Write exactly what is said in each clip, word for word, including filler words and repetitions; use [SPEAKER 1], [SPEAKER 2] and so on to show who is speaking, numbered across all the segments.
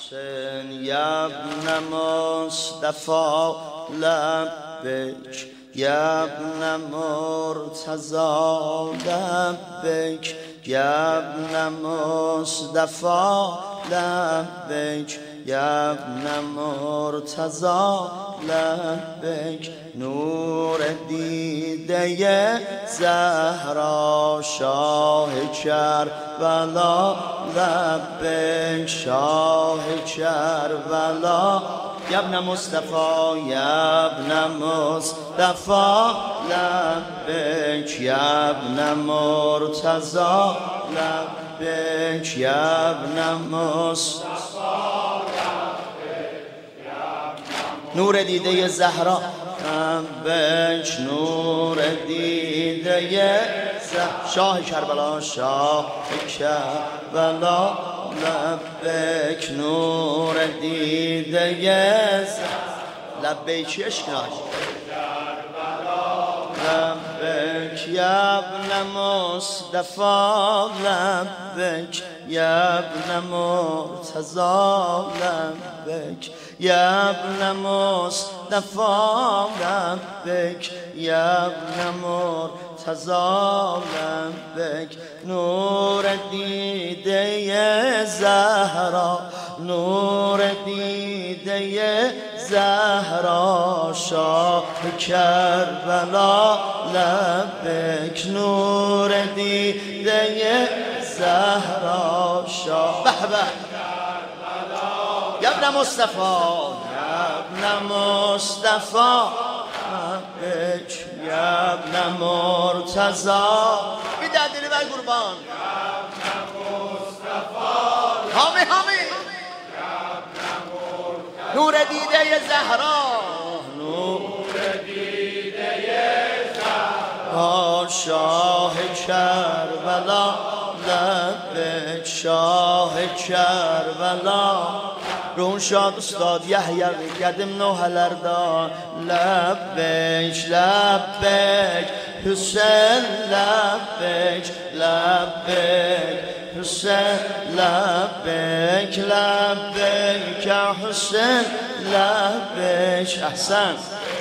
[SPEAKER 1] حسین یا ابن مصطفی لبیک یا ابن مرتضی لبیک یا ابن مصطفی لبیک یا ابن مرتضی لبیک نور دیده زهرا شاه کربلا لبیک شاه کربلا یا ابن مصطفی یا ابن مصطفی لبیک یا ابن مرتضی لبیک یا ابن مصطفی نور دیده زهرا لبیک نور دیده زهرا شاه کربلا شاه کربلا لبیک نور دیده زهرا لبیک اشکاش لبیک یا ابن مصطفی لبیک یا ابن مرتضی لبیک یا ابن مصطفی لبیک یا ابن مرتضی لبیک نور دیده زهرا نور دیده زهرا شاه کربلا لبیک نور دیده زهرا شاه به به یا ابن مصطفی یا ابن مصطفی لبیک یا ابن مرتضی بیده دلی بر قربان یا ابن مصطفی حامی حامی نور دیده زهرا نور دیده زهرا شاه کربلا لبیک شاه کربلا رون شاد استاد یحیی قدم نوحلردا لبیک لبیک حسین لبیک لبیک حسین لبیک لبیک حسین لبیک احسن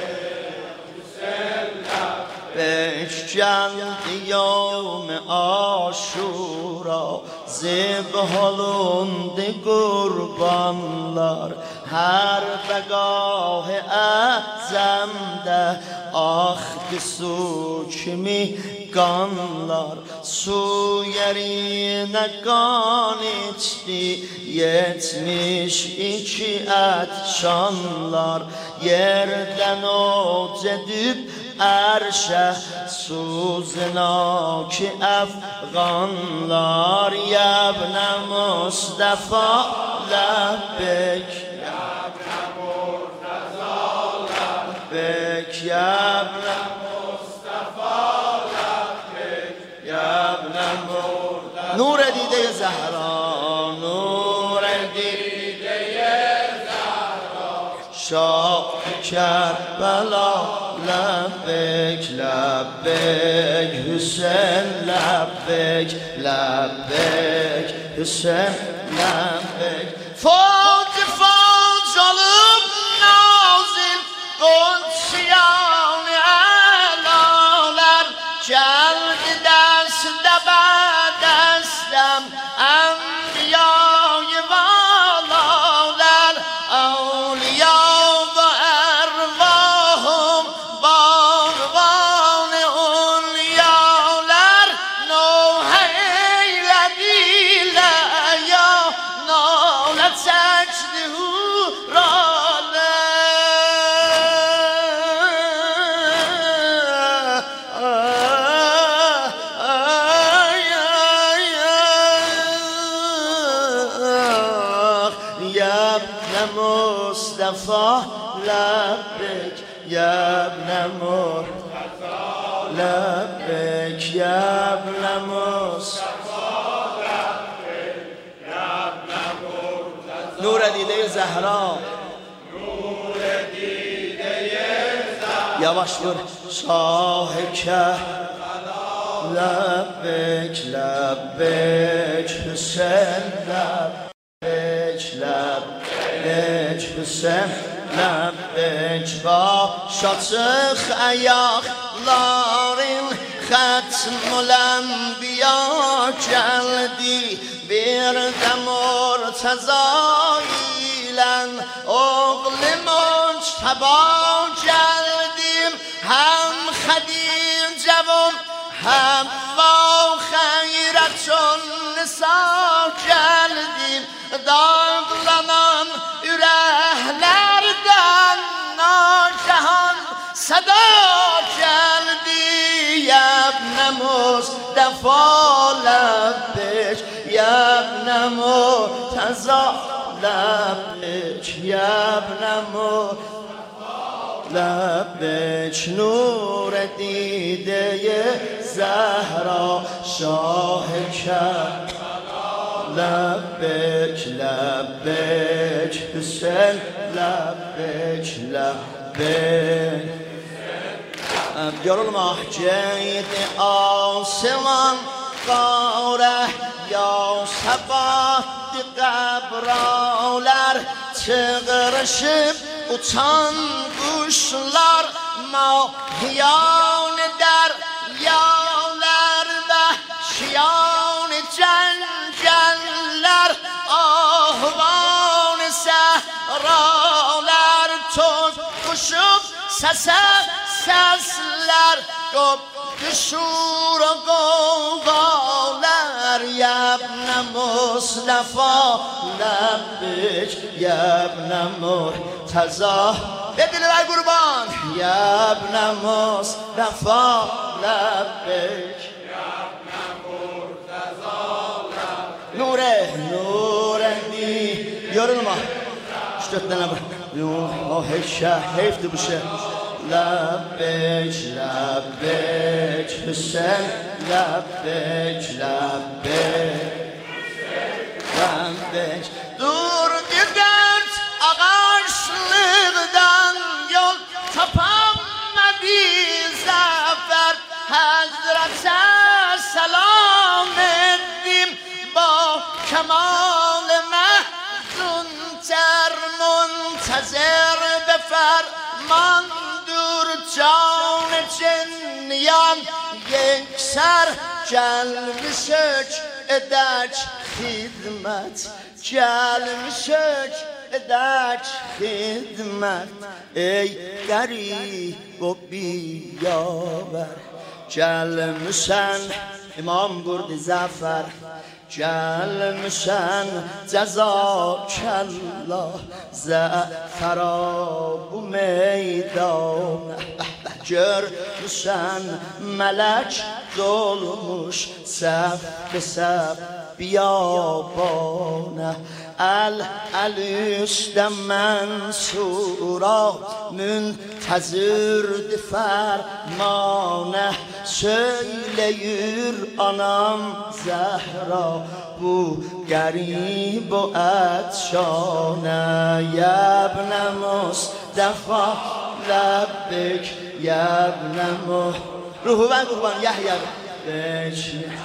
[SPEAKER 1] لبیک جلد یوم عاشورا ذبح olundu qurbanlar her bəgah əzəmdə axdı su kimi qanlar su yerinə qan içdi yetmiş iki ətşanlar yerdən oc edib ərşə suznak əfqanlar ya ابن مصطفی لبیک یا ابن مرتضی لبیک یا ابن مصطفی لبیک یا ابن مرتضی نور دیده زهرا نور دیده زهرا شاه کربلا لبیک لبیک حسین لبیک لبیک حسین لبیک فوج فوج olup nazil قدسیان اعلاler geldi deste بدستم انبیای والاler اولیا و ارواحم باغبان اولیاler نوح eylediler ya nalet çekdi مصطفى لبيك يا ابن مرتضى لبيك يا ابن مصطفى لبيك يا ابن مرتضى نور دیده زهرا نور دیده زهرا یواش dur شاه کربلا لبيك لبيك حسين لبيك لبک حسین لبک با شاتخ ayakların ختم الانبیا geldi bir de مرتضی ile oğlu مجتبی geldim hem Hadice و Havva hayratun nisa geldim dağlanan yüreklerden nacahan sada geldi yabne Mustafa lebbek yabne Murtaza lebbek yabne Mustafa lebbek nur دیده زهرا شاه کربلا لبک لبک حسین لبک لبک yorulma ceydi آسمان قاره یا sabahdi qabralar çığırışıp uçan kuşlar mahiyan deryalar ve şiyan cengeller ahvan sehralar toz kuşup sese sesler koptu şur gogalar yabne Mustafa lebbek yabne Murtaza بدل ای قربان یابن مصطفی لبک یابن مرتضی نوره نوره دی yorulma üç dört tane oh heşe heyfti bu şey lebbek lebbek Hüseyin lebbek lebbek lebbek dur dört ağaçlıktan yol tapamadı zafer Hazrete selam ettim با kemal محزون تر منتظر به فرمان دور جان جنیان یک سر gelmişek edek hizmet gelmişek edek hizmet ey garib و بیاور gelmişen İmam Gurdi Zafer gelmişen cezakallah zefera bu meydana görmüşen melek dolmuş sef be sef biyabana el el üstte mensurat müntezirdi fermane söyleyir anam Zehra bu garib و اتشانه یبن مصطفی لبک یبن مح روحو بن قربان یحیی لبک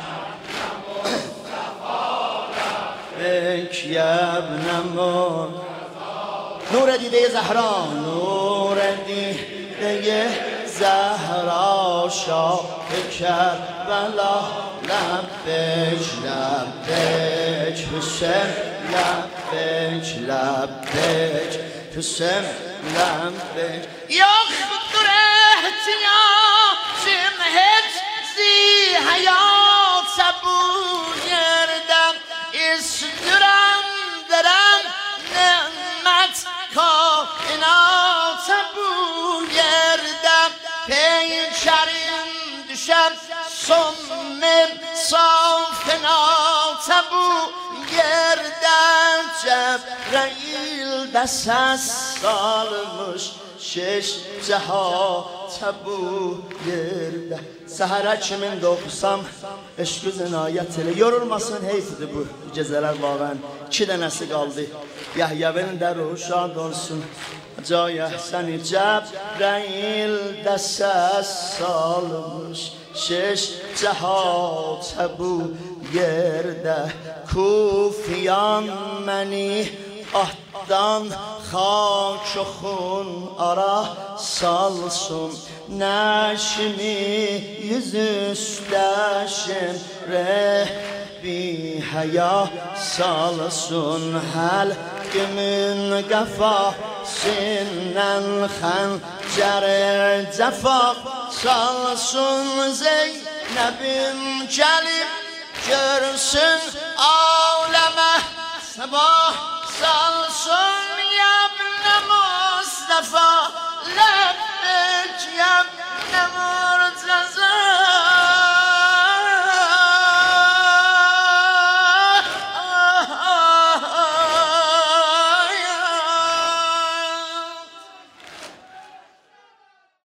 [SPEAKER 1] لبک یبن مح نور دیده زهرا نور دیده زهرا شاه کربلا لبک لبک حسین لبک لبک حسین لبک یخدر احتیاجم هیچ زی حیات بویردم استرم درم نعمت کائنات بویردم پیکریم düşem sommem safenat bu yerden Cebrail de ses salmış şeş cehat bu yerde Sehara kimin okusam eşk-ü zinayet ile yorulmasın heyfdi bu geceler varan iki denesi kaldı Yahyave'nin de ruhu şad olsun Caya seni Cebrail de ses salmış şeş cehat bu yerde Kufiyan meni ahdan خاک و خون ara salsın neşmi yüzüstə şemre bir haya salsın halkımın kafasından xəncər cefa salsın Zeynəbim gəlib görsün aleme sabah salsın ya ibn Mustafa lebbek ya ibn Mustafa